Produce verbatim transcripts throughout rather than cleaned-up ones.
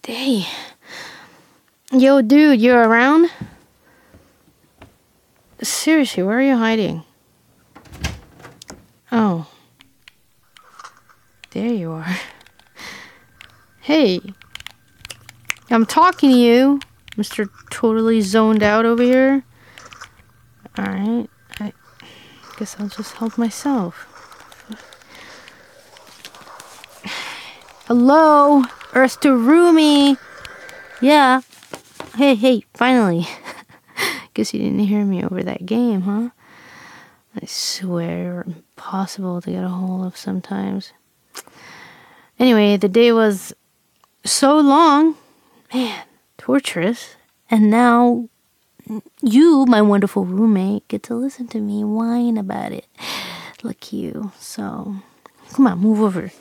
Hey. Yo, dude, you're around? Seriously, where are you hiding? Oh. There you are. Hey. I'm talking to you, Mister Totally Zoned Out over here. Alright. I guess I'll just help myself. Hello? Earth to Rumi. Yeah. Hey, hey, finally. Guess you didn't hear me over that game, huh? I swear, you're impossible to get a hold of sometimes. Anyway, the day was so long. Man, torturous. And now you, my wonderful roommate, get to listen to me whine about it. Like you. So, come on, move over.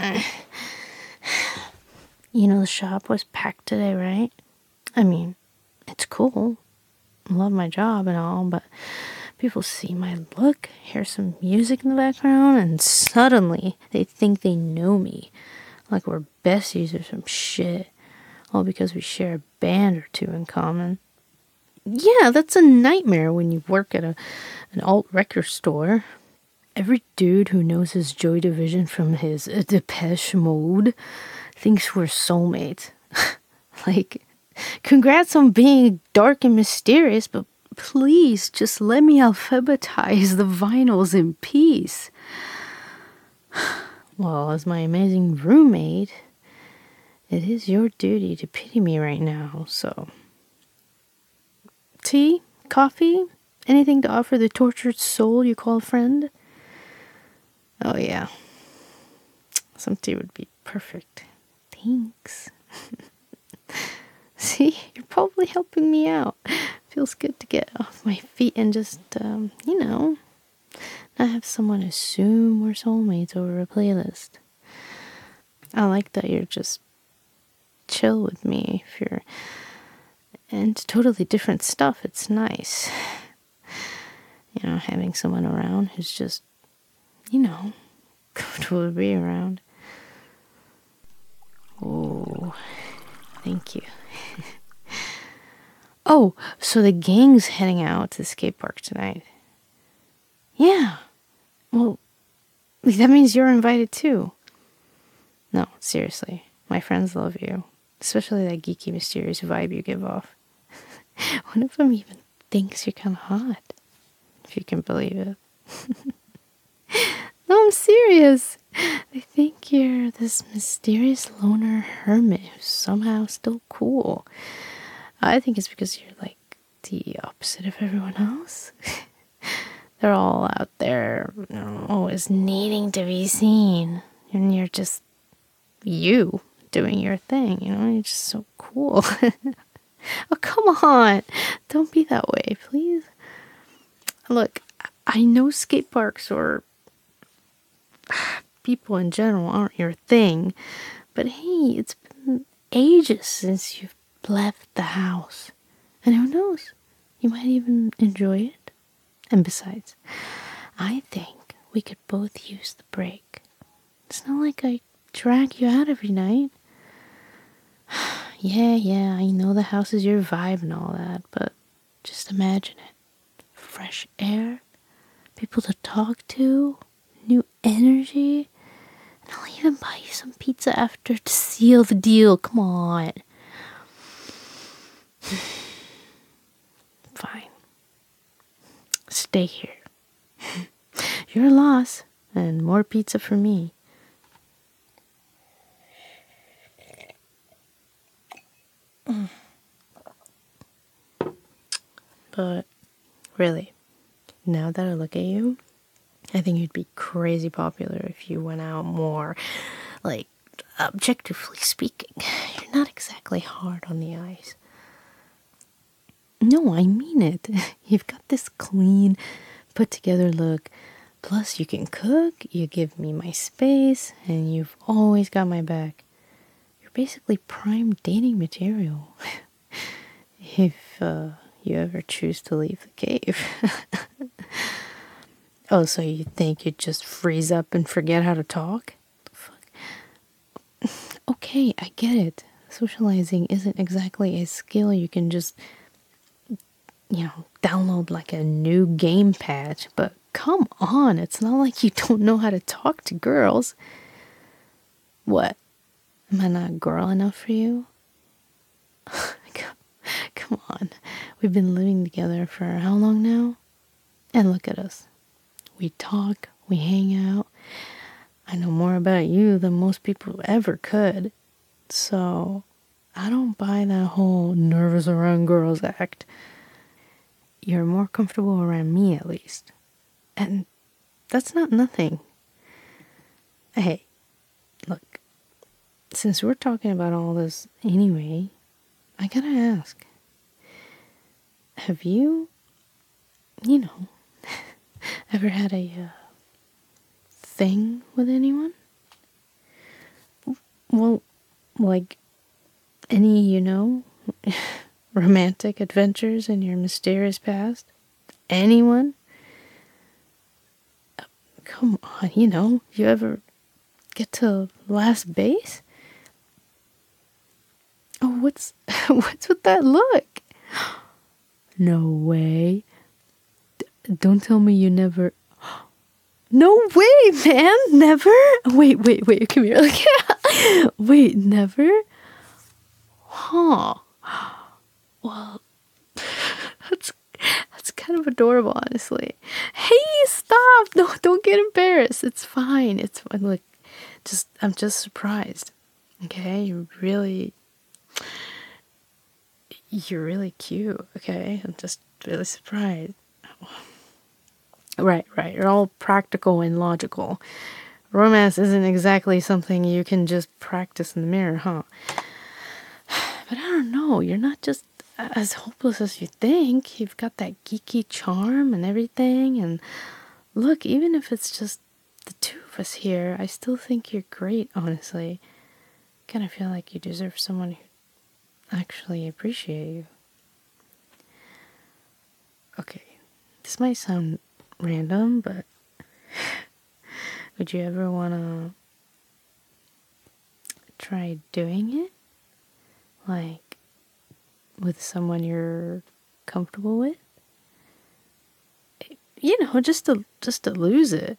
You know the shop was packed today, right? I mean, it's cool. I love my job and all, but people see my look, hear some music in the background, and suddenly they think they know me. Like we're besties or some shit. All because we share a band or two in common. Yeah, that's a nightmare when you work at a an alt record store. Every dude who knows his Joy Division from his uh, Depeche Mode thinks we're soulmates. Like, congrats on being dark and mysterious, but please just let me alphabetize the vinyls in peace. Well, as my amazing roommate, it is your duty to pity me right now, so... Tea? Coffee? Anything to offer the tortured soul you call a friend? Oh, yeah. Some tea would be perfect. Thanks. See, you're probably helping me out. Feels good to get off my feet and just, um, you know, not have someone assume we're soulmates over a playlist. I like that you're just chill with me. If you're into totally different stuff, it's nice. You know, having someone around who's just, you know, comfortable to be around. Oh, thank you. Oh, so the gang's heading out to the skate park tonight. Yeah. Well, that means you're invited too. No, seriously. My friends love you. Especially that geeky, mysterious vibe you give off. One of them even thinks you're kind of hot. If you can believe it. No, I'm serious. They think you're this mysterious loner hermit who's somehow still cool. I think it's because you're like the opposite of everyone else. They're all out there, you know, always needing to be seen. And you're just you doing your thing, you know? You're just so cool. Oh, come on. Don't be that way, please. Look, I know skate parks or people in general aren't your thing, but hey, it's been ages since you've left the house. And who knows? You might even enjoy it. And besides, I think we could both use the break. It's not like I drag you out every night. Yeah, yeah, I know the house is your vibe and all that, but just imagine it. Fresh air, people to talk to, new energy, and I'll even buy you some pizza after to seal the deal. Come on. Fine. Stay here. Your loss, and more pizza for me. But really, now that I look at you, I think you'd be crazy popular if you went out more. Like, objectively speaking, you're not exactly hard on the eyes. No, I mean it. You've got this clean, put together look. Plus, you can cook, you give me my space, and you've always got my back. You're basically prime dating material. If uh, you ever choose to leave the cave. Oh, so you think you'd just freeze up and forget how to talk? Fuck. Okay, I get it. socializing isn't exactly a skill you can just, you know, download like a new game patch. But come on, it's not like you don't know how to talk to girls. What? Am I not girl enough for you? Come on. We've been living together for how long now? And look at us. We talk, we hang out. I know more about you than most people ever could. So, I don't buy that whole nervous around girls act. You're more comfortable around me, at least. And that's not nothing. Hey, look, since we're talking about all this anyway, I gotta ask. Have you, you know, ever had a uh, thing with anyone? Well, like any, you know, romantic adventures in your mysterious past? Anyone? Uh, come on, you know, you ever get to last base? Oh, what's what's with that look? No way. D- don't tell me you never. No way, man! Never? Wait, wait, wait, come here. Like, wait, never? Huh. Well, that's that's kind of adorable, honestly. Hey, stop! No, don't get embarrassed. It's fine. It's fine. Look, just I'm just surprised. Okay, you're really, you're really cute. Okay, I'm just really surprised. Right, right. You're all practical and logical. Romance isn't exactly something you can just practice in the mirror, huh? But I don't know. You're not just as hopeless as you think. You've got that geeky charm and everything. And look, even if it's just the two of us here, I still think you're great, honestly. I kind of feel like you deserve someone who actually appreciates you. Okay, this might sound random, but would you ever want to try doing it? Like, with someone you're comfortable with? You know, just to just to lose it.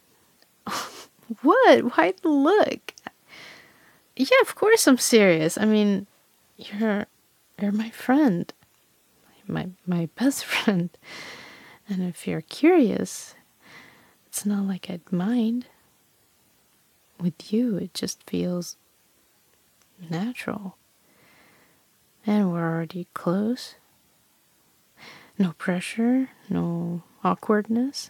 What? Why the look? Yeah, of course I'm serious. I mean, you're you're my friend. My my best friend. And if you're curious, it's not like I'd mind. With you, it just feels natural. And we're already close. No pressure, no awkwardness.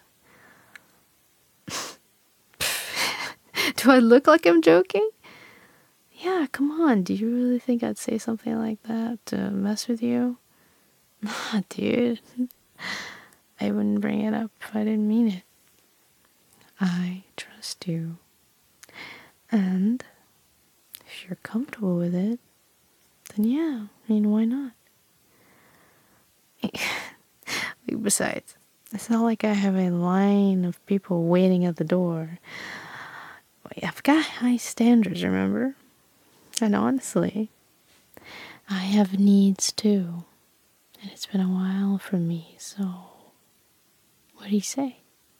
Do I look like I'm joking? Yeah, come on. Do you really think I'd say something like that to mess with you? Nah, dude. I wouldn't bring it up if I didn't mean it. I trust you. And if you're comfortable with it, then yeah, I mean, why not? Besides, it's not like I have a line of people waiting at the door. I've got high standards, remember? And honestly, I have needs too. And it's been a while for me, so what do you say?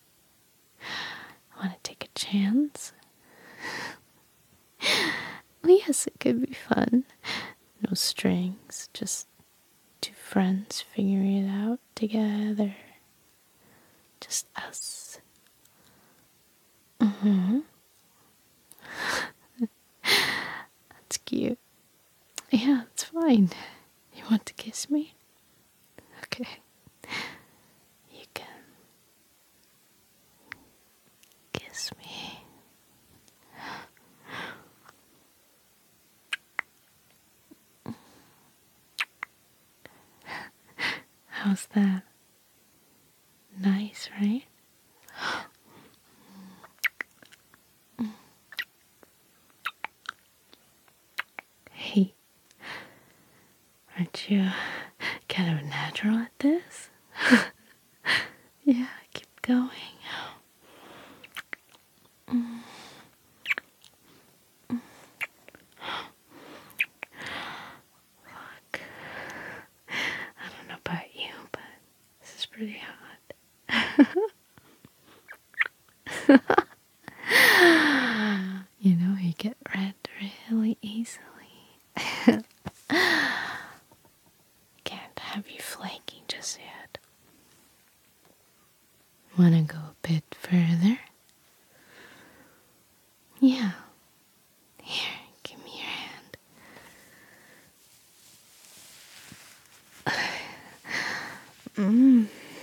Want to take a chance? Well, yes, it could be fun. No strings, just two friends figuring it out together. Just us. Mm-hmm. That's cute. Yeah, it's fine. You want to kiss me? Okay. You can kiss me. How's that? Nice, right? Hey, aren't you kind of natural at this? Yeah, keep going. pretty hot. You know, you get red really easily. Can't have you flaking just yet. Wanna go a bit further? Yeah. Here, give me your hand. Mm.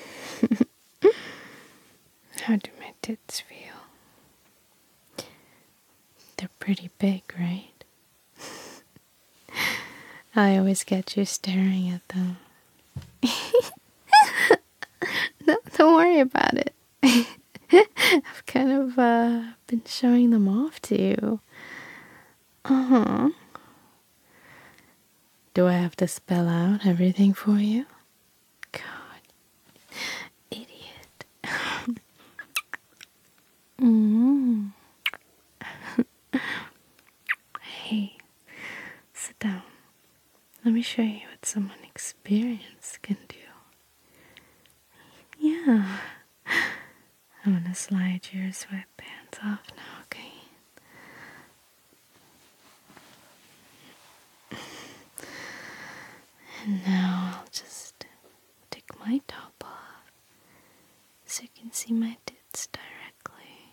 How do my tits feel? They're pretty big, right? I always get you staring at them. No, don't worry about it. I've kind of uh, been showing them off to you. Uh-huh. Do I have to spell out everything for you? God. Idiot. Mm. Hey, sit down. Let me show you what someone experienced can do. Yeah. I'm gonna slide your sweatpants off now, okay? And now I'll just take my top off so you can see my tits directly.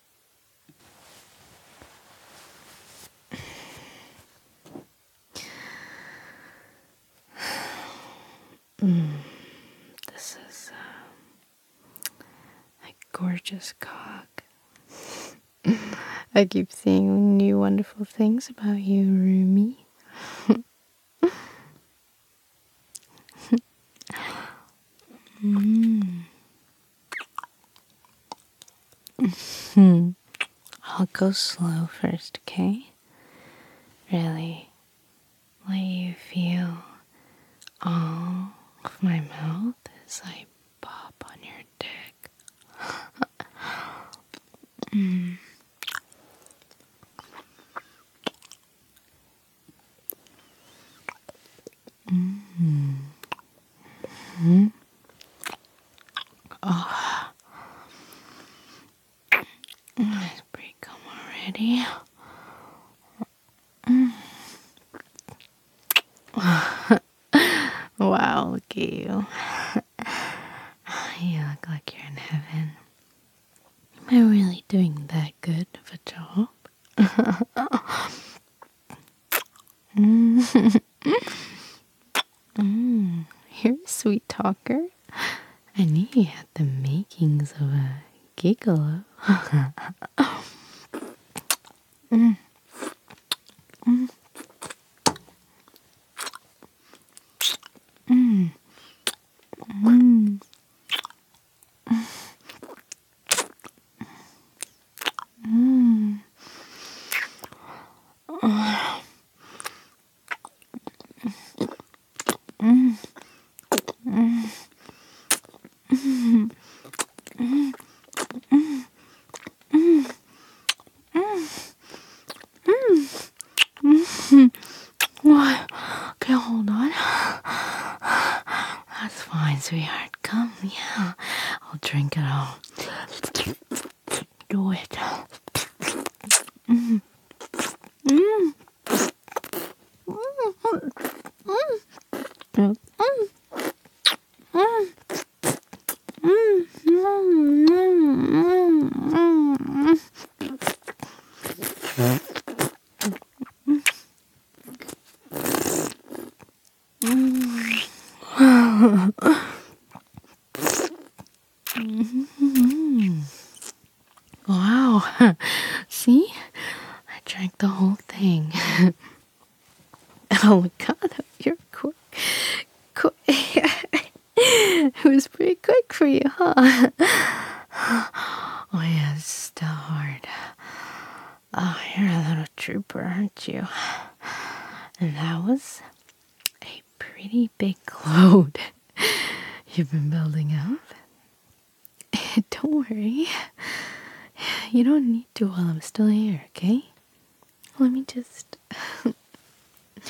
Mm, this is um, a gorgeous cock. I keep seeing new wonderful things about you, Rumi. Mm. I'll go slow first, okay? Really let you feel all of my mouth as I pop on your dick. Mm. Mm-hmm. Mm-hmm. Oh, that's pretty calm already. Mm. Wow, look at you. You look like you're in heaven. Am I really doing that good of a job? mm. Mm. You're a sweet talker. I knew you had the makings of a gigolo. mm. Mm. Mm. Mm. Mm. Oh. Mm. Mm. Mm. Mm. Mm. Mm. Mm. What? Okay, hold on. That's fine, sweetheart. Come, yeah. I'll drink it all. Do it. Mm. Mm. Mm. Mm. Mm. Mm. Wow. See? I drank the whole thing. Oh my god, you're quick. Quick. It was pretty quick for you, huh? Oh yeah, it's still hard. Oh, you're a little trooper, aren't you? And that was a pretty big load you've been building up. Don't worry. You don't need to while I'm still here, okay? Let me just...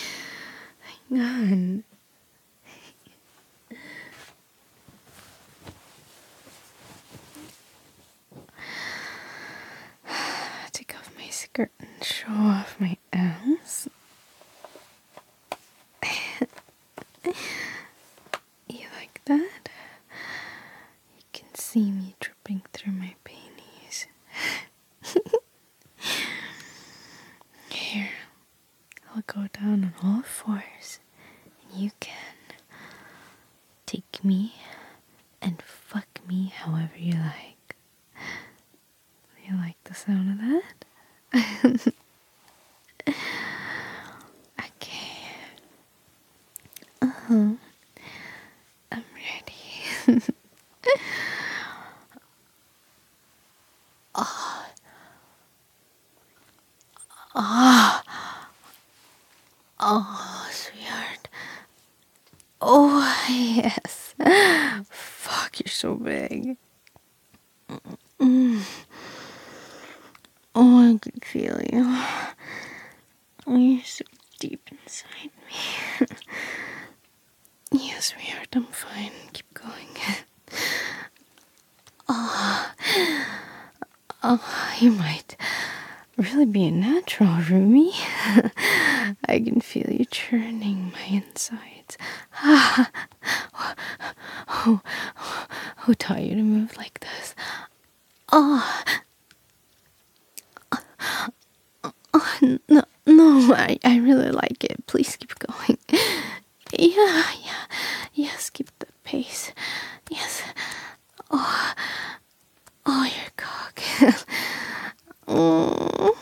Hang on. show off my ass. You like that? You can see me dripping through my panties. Here, I'll go down on all fours, and you can take me and fuck me however you like. You like the sound of that? Okay. Uh-huh. I'm ready. Oh. Oh. Oh, sweetheart. Oh, yes. Fuck, you're so big. Mm. Oh, I can feel you. Oh, you're so deep inside me. Yes, sweetheart, I'm fine. Keep going. Oh, oh, you might really be a natural, Rumi. I can feel you churning my insides. who, who taught you to move like this? Oh, oh no, no, I, I really like it. Please keep going. Yeah, yeah, yes, keep the pace. Yes. Oh, oh, your cock. Oh.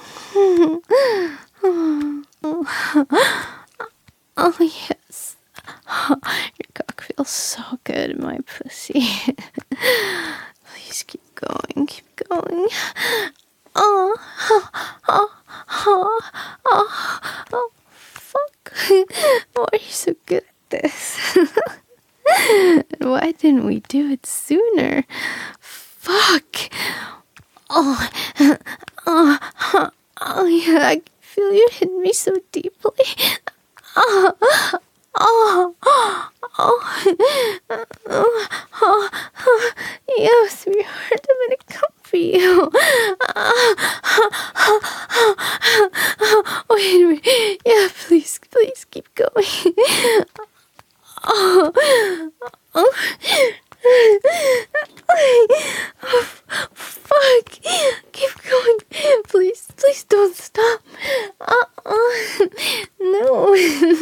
Oh, yes. Oh, your cock feels so good in my pussy. Please keep going, keep going. Oh, oh, oh, oh, oh, oh, fuck. Why are you so good at this? Why didn't we do it sooner? Fuck. Oh, oh, oh, oh, yeah, I can feel you hit me so deeply. Oh, oh, oh, oh, oh, oh, oh, yeah, sweetheart, I'm gonna come for you. Wait a minute. Yeah, please, please keep going. Oh, oh, oh, fuck. Keep going. Please, please don't stop. Uh-uh. No.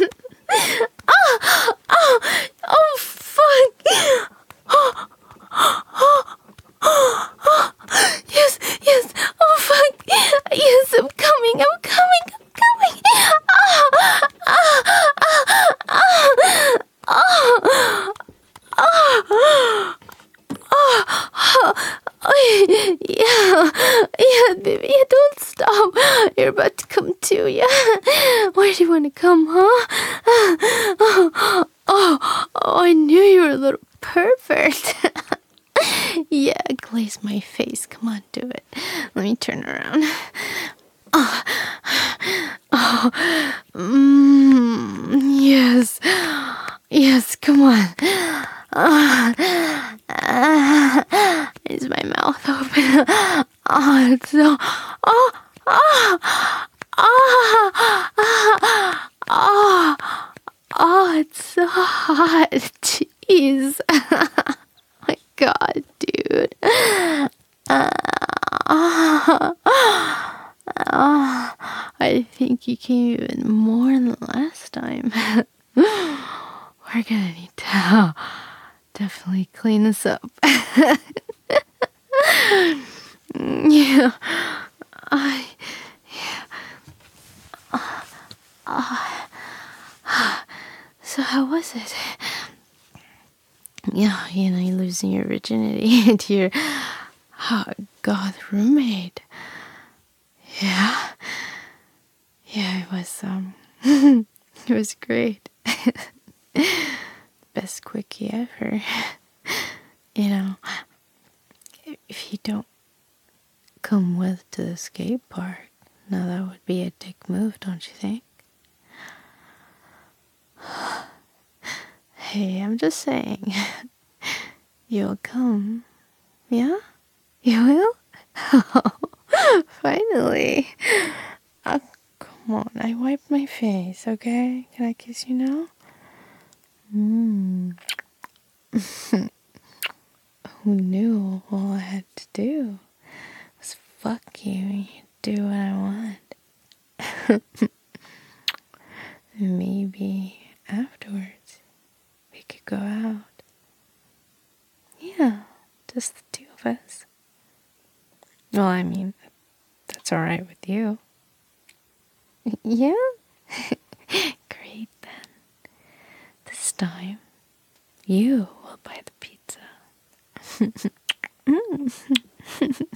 Oh, oh, oh, fuck. Oh, oh, oh, oh. Yes, yes. Oh, fuck. Yes, I'm coming, I'm coming, I'm coming. Oh, oh, oh, oh. Oh, oh, oh, oh, yeah, yeah, baby, yeah, don't stop. You're about to come too, yeah. Where do you want to come, huh? Oh, oh, oh, I knew you were a little pervert. Yeah, glaze my face. Come on, do it. Let me turn around. Oh, oh, mm, yes. Yes, come on. Uh, uh, is my mouth open? Oh, it's so. Oh, oh, oh, oh, oh, oh, it's so hot. Jeez. Oh my God, dude. Uh, oh, oh, I think you came even more than last time. We're gonna need to uh, definitely clean this up. Yeah. I. Yeah. Uh, uh, so how was it? Yeah, you know, you're losing your virginity to your hot goth roommate. Yeah. Yeah, it was um it was great. Best quickie ever. You know, if you don't come with to the skate park, now that would be a dick move, don't you think? Hey, I'm just saying. You'll come. Yeah? You will? Finally. Oh, Come on, I wiped my face, okay? Can I kiss you now? Mmm. Who knew all I had to do was fuck you and you do what I want? Maybe afterwards we could go out. Yeah, just the two of us. Well, I mean, that's alright with you. Yeah? Great then. This time, you will buy the pizza.